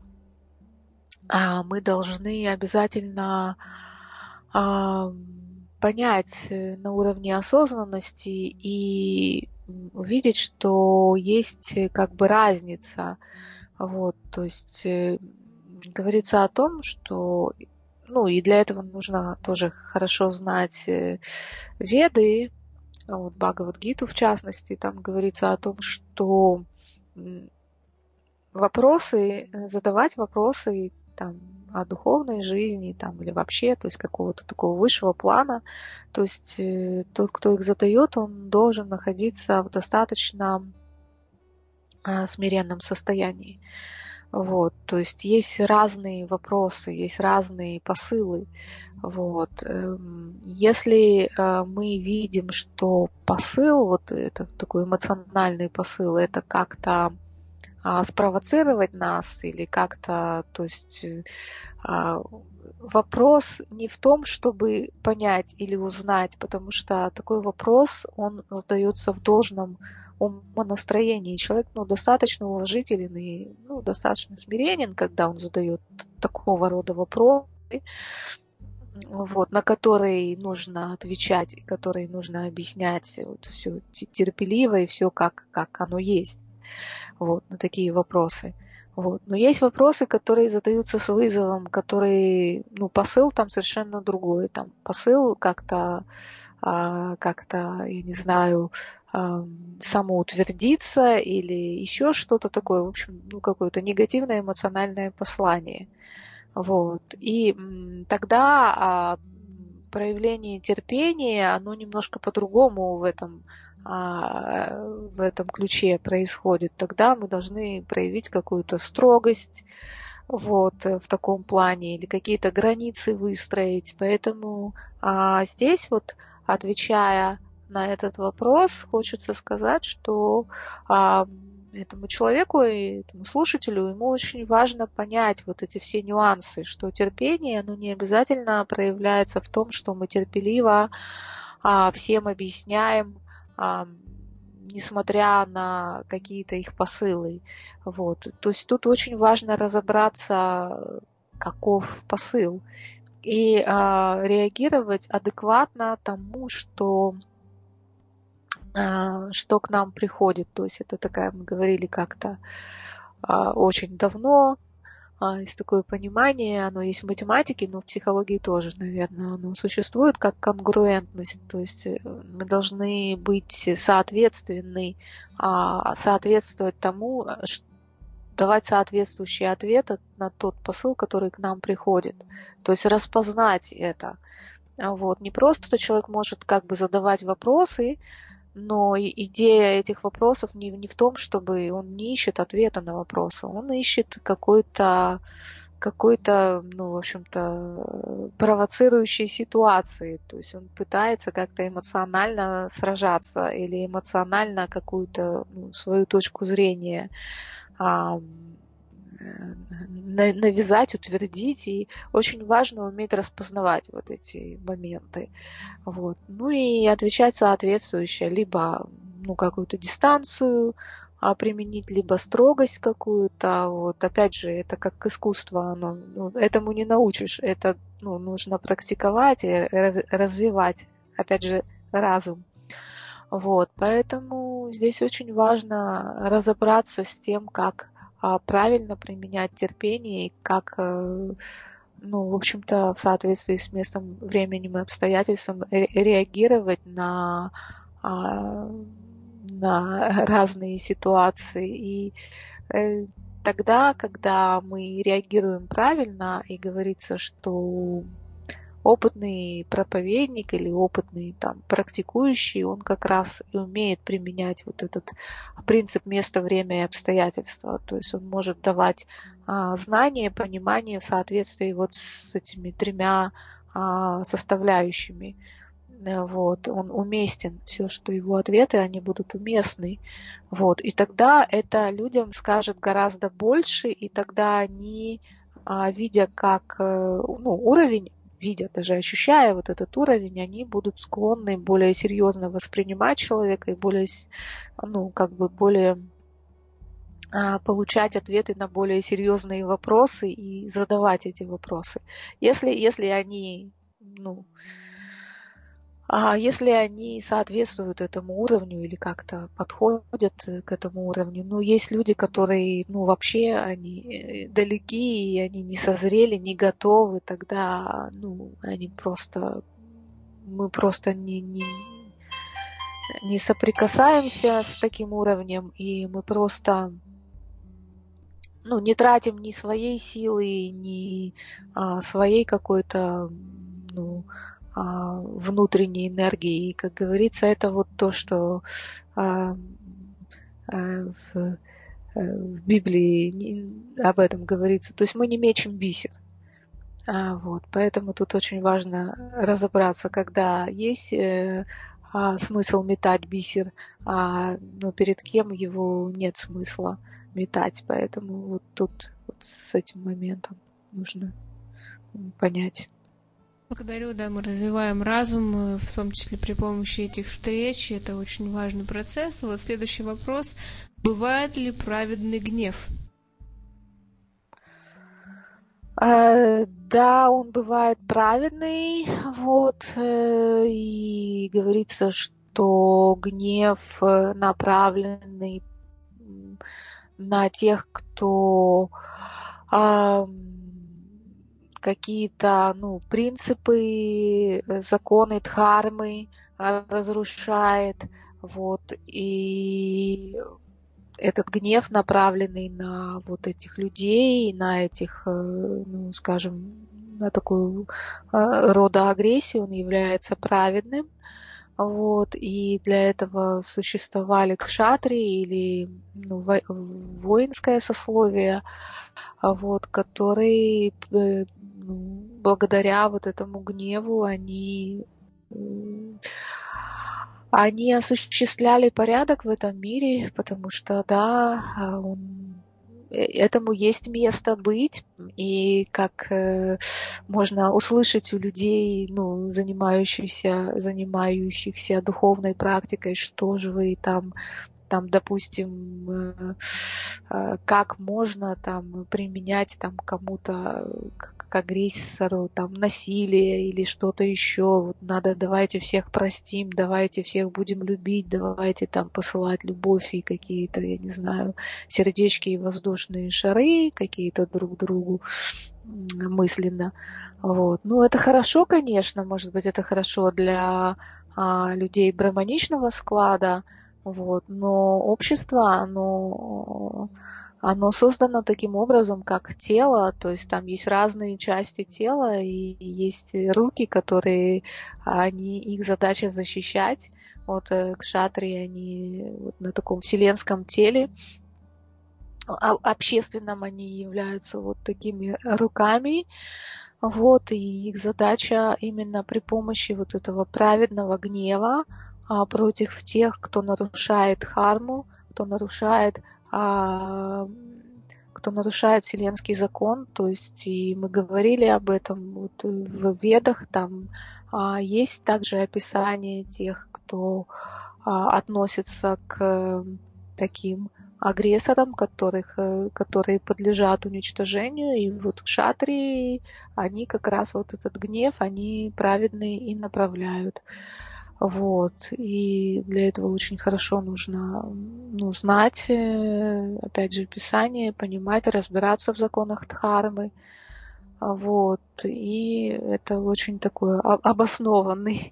обязательно понять на уровне осознанности и увидеть, что есть как бы разница. Вот, то есть говорится о том, что и для этого нужно тоже хорошо знать Веды, Бхагавад-гиту в частности, там говорится о том, что задавать вопросы там о духовной жизни там, или вообще, то есть какого-то такого высшего плана, то есть тот, кто их задает, он должен находиться в достаточно смиренном состоянии. Вот, то есть есть разные вопросы, есть разные посылы. Вот. Если мы видим, что посыл, вот это такой эмоциональный посыл, это как-то спровоцировать нас или как-то, то есть вопрос не в том, чтобы понять или узнать, потому что такой вопрос, он задается в должном умонастроении. Человек достаточно уважителен и достаточно смиренен, когда он задает такого рода вопросы, на которые нужно отвечать, которые нужно объяснять все терпеливо и все как оно есть. На такие вопросы. Но есть вопросы, которые задаются с вызовом, которые, посыл там совершенно другой. Там посыл как-то, я не знаю, самоутвердиться или еще что-то такое. В общем, какое-то негативное эмоциональное послание. И тогда проявление терпения, оно немножко по-другому в этом ключе происходит. Тогда мы должны проявить какую-то строгость в таком плане или какие-то границы выстроить. Поэтому здесь отвечая на этот вопрос, хочется сказать, что этому человеку и этому слушателю ему очень важно понять эти все нюансы, что терпение, оно не обязательно проявляется в том, что мы терпеливо всем объясняем, несмотря на какие-то их посылы. То есть тут очень важно разобраться, каков посыл, и реагировать адекватно тому, что к нам приходит. То есть это такая, мы говорили как-то очень давно, есть такое понимание, оно есть в математике, но в психологии тоже, наверное, оно существует как конгруентность. То есть мы должны быть соответственны, соответствовать тому, давать соответствующий ответ на тот посыл, который к нам приходит. То есть распознать это. Не просто человек может задавать вопросы, но идея этих вопросов не в том, чтобы он не ищет ответа на вопросы, он ищет какой-то, в общем-то, провоцирующей ситуации. То есть он пытается как-то эмоционально сражаться или эмоционально какую-то свою точку зрения навязать, утвердить, и очень важно уметь распознавать эти моменты. И отвечать соответствующе, либо какую-то дистанцию применить, либо строгость какую-то. Опять же, это как искусство, этому не научишь, это нужно практиковать и развивать, опять же, разум. Поэтому здесь очень важно разобраться с тем, как правильно применять терпение и как, в общем-то, в соответствии с местом, временем и обстоятельствам реагировать на разные ситуации. И тогда, когда мы реагируем правильно, и говорится, что опытный проповедник или опытный практикующий, он как раз и умеет применять этот принцип места, время и обстоятельства. То есть он может давать знания, понимание в соответствии с этими тремя составляющими. Он уместен. Все, что его ответы, они будут уместны. И тогда это людям скажет гораздо больше, и тогда они, видя как уровень, видя, даже ощущая этот уровень, они будут склонны более серьезно воспринимать человека и более, более получать ответы на более серьезные вопросы и задавать эти вопросы. Если они, если они соответствуют этому уровню или как-то подходят к этому уровню, есть люди, которые, вообще они далеки, и они не созрели, не готовы, тогда, мы просто не соприкасаемся с таким уровнем, и мы просто, не тратим ни своей силы, ни своей какой-то, внутренней энергии. И, как говорится, это то, что в Библии об этом говорится. То есть мы не мечем бисер. Поэтому тут очень важно разобраться, когда есть смысл метать бисер, но перед кем его нет смысла. метать. Поэтому вот тут вот с этим моментом нужно понять. Благодарю, да, мы развиваем разум, в том числе при помощи этих встреч. Это очень важный процесс. Вот следующий вопрос. Бывает ли праведный гнев? Да, он бывает праведный, вот, и говорится, что гнев направленный на тех, кто какие-то, принципы, законы дхармы разрушает, вот, и этот гнев, направленный на вот этих людей, на этих, скажем, на такую рода агрессию, он является праведным. Вот, и для этого существовали кшатрии или воинское сословие, вот, которые благодаря вот этому гневу они осуществляли порядок в этом мире, потому что, да, этому есть место быть, и как можно услышать у людей, занимающихся духовной практикой, что же вы там, допустим, как можно там применять там кому-то к агрессору там насилие или что-то еще. Вот давайте всех простим, давайте всех будем любить, давайте там посылать любовь и какие-то, я не знаю, сердечки и воздушные шары какие-то друг другу мысленно. Вот. Это хорошо, конечно, может быть, это хорошо для людей браманичного склада, вот, но общество, оно создано таким образом, как тело, то есть там есть разные части тела, и есть руки, которые, их задача защищать. Вот кшатрии, они вот на таком вселенском теле, общественном они являются вот такими руками, вот, и их задача именно при помощи вот этого праведного гнева против тех, кто нарушает дхарму, кто нарушает вселенский закон, то есть и мы говорили об этом вот в Ведах, там есть также описание тех, кто относится к таким агрессорам, которые подлежат уничтожению, и вот кшатрии, они как раз вот этот гнев, они праведные и направляют. Вот. И для этого очень хорошо нужно знать, опять же, Писание, понимать, разбираться в законах дхармы. Вот. И это очень такой обоснованный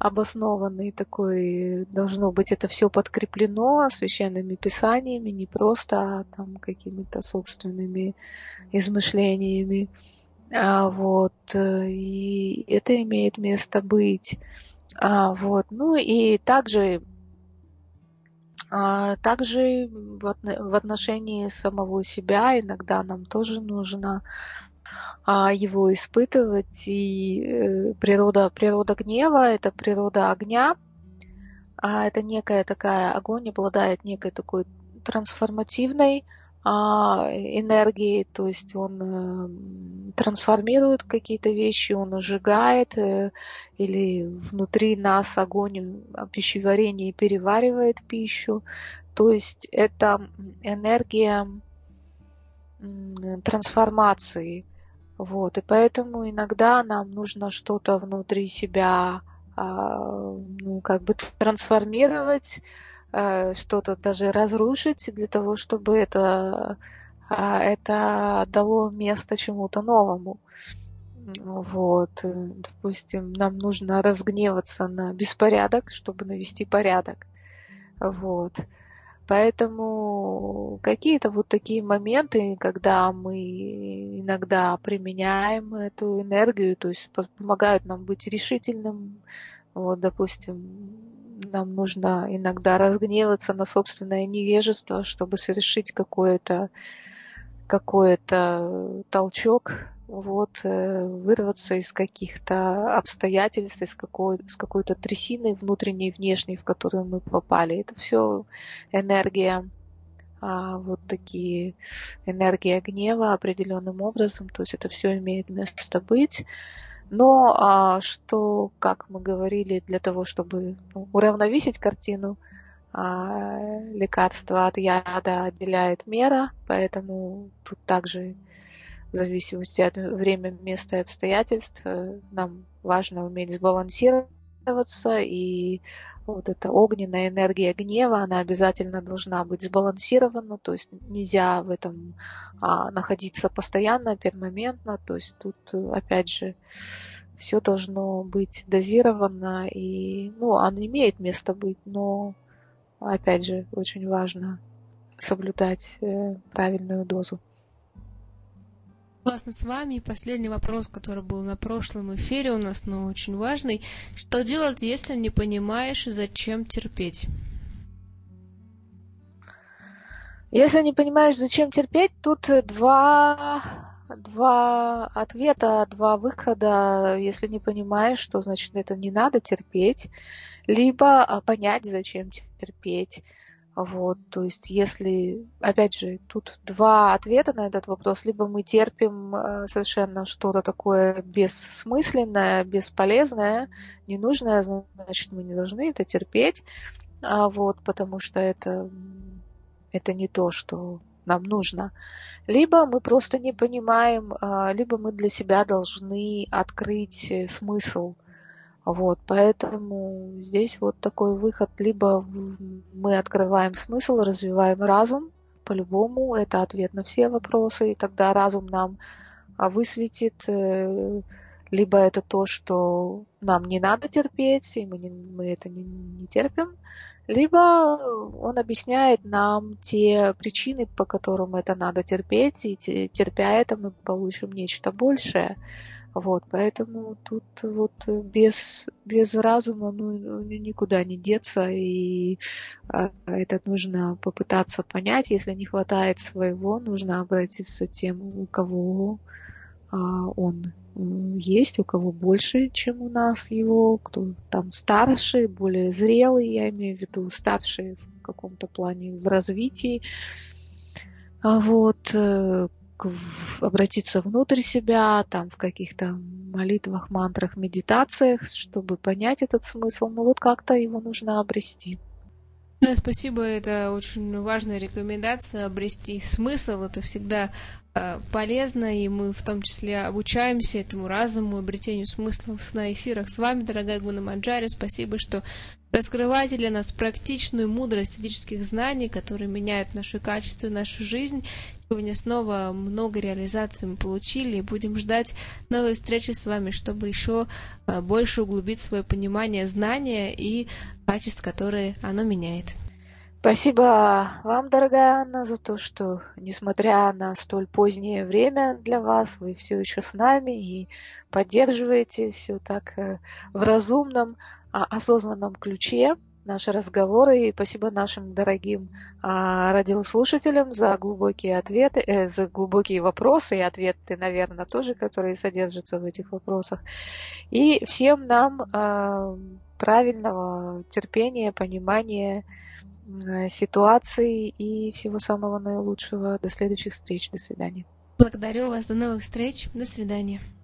такой, должно быть это все подкреплено священными писаниями, не просто там какими-то собственными измышлениями. Вот. И это имеет место быть. Вот. И также в отношении самого себя иногда нам тоже нужно его испытывать. И природа гнева – это природа огня. Это некая такая, огонь обладает некой такой трансформативной энергией, то есть он трансформирует какие-то вещи, он сжигает, или внутри нас огонь в пищеварении переваривает пищу. То есть это энергия трансформации. Вот. И поэтому иногда нам нужно что-то внутри себя трансформировать, что-то даже разрушить для того, чтобы это дало место чему-то новому. Вот. Допустим, нам нужно разгневаться на беспорядок, чтобы навести порядок. Вот. Поэтому какие-то вот такие моменты, когда мы иногда применяем эту энергию, то есть помогают нам быть решительным. Вот, допустим, нам нужно иногда разгневаться на собственное невежество, чтобы совершить какой-то толчок, вот, вырваться из каких-то обстоятельств, из какой-то трясины внутренней и внешней, в которую мы попали. Это все энергия вот такие энергия гнева определенным образом, то есть это все имеет место быть. Но что, как мы говорили, для того, чтобы уравновесить картину, лекарство от яда отделяет мера, поэтому тут также в зависимости от времени, места и обстоятельств нам важно уметь сбалансироваться, и вот эта огненная энергия гнева, она обязательно должна быть сбалансирована, то есть нельзя в этом находиться постоянно, пермоментно, то есть тут опять же все должно быть дозировано, и оно имеет место быть, но опять же очень важно соблюдать правильную дозу. Согласна с вами. И последний вопрос, который был на прошлом эфире у нас, но очень важный. Что делать, если не понимаешь, зачем терпеть? Если не понимаешь, зачем терпеть, тут два ответа, два выхода. Если не понимаешь, что значит это не надо терпеть, либо понять, зачем терпеть. Вот, то есть, если, опять же, тут два ответа на этот вопрос, либо мы терпим совершенно что-то такое бессмысленное, бесполезное, ненужное, значит, мы не должны это терпеть, потому что это не то, что нам нужно. Либо мы просто не понимаем, либо мы для себя должны открыть смысл. Поэтому здесь вот такой выход. Либо мы открываем смысл, развиваем разум. По-любому это ответ на все вопросы. И тогда разум нам высветит, либо это то, что нам не надо терпеть, и мы это не терпим. Либо он объясняет нам те причины, по которым это надо терпеть, и терпя это мы получим нечто большее. Поэтому тут без разума никуда не деться, и это нужно попытаться понять. Если не хватает своего, нужно обратиться к тем, у кого он есть, у кого больше, чем у нас его, кто там старше, более зрелый, я имею в виду старший в каком-то плане в развитии. Обратиться внутрь себя, там в каких-то молитвах, мантрах, медитациях, чтобы понять этот смысл, как-то его нужно обрести. Да, спасибо, это очень важная рекомендация, обрести смысл, это всегда полезно, и мы в том числе обучаемся этому разуму, обретению смыслов на эфирах с вами, дорогая Гуна Манджари. Спасибо, что раскрываете для нас практичную мудрость ведических знаний, которые меняют наши качества, нашу жизнь. Сегодня снова много реализаций мы получили, и будем ждать новой встречи с вами, чтобы еще больше углубить свое понимание знания и качеств, которые оно меняет. Спасибо вам, дорогая Анна, за то, что, несмотря на столь позднее время для вас, вы все еще с нами и поддерживаете все так в разумном, осознанном ключе наши разговоры. И спасибо нашим дорогим радиослушателям за глубокие ответы, за глубокие вопросы и ответы, наверное, тоже, которые содержатся в этих вопросах. И всем нам правильного терпения, понимания ситуации и всего самого наилучшего. До следующих встреч. До свидания. Благодарю вас. До новых встреч. До свидания.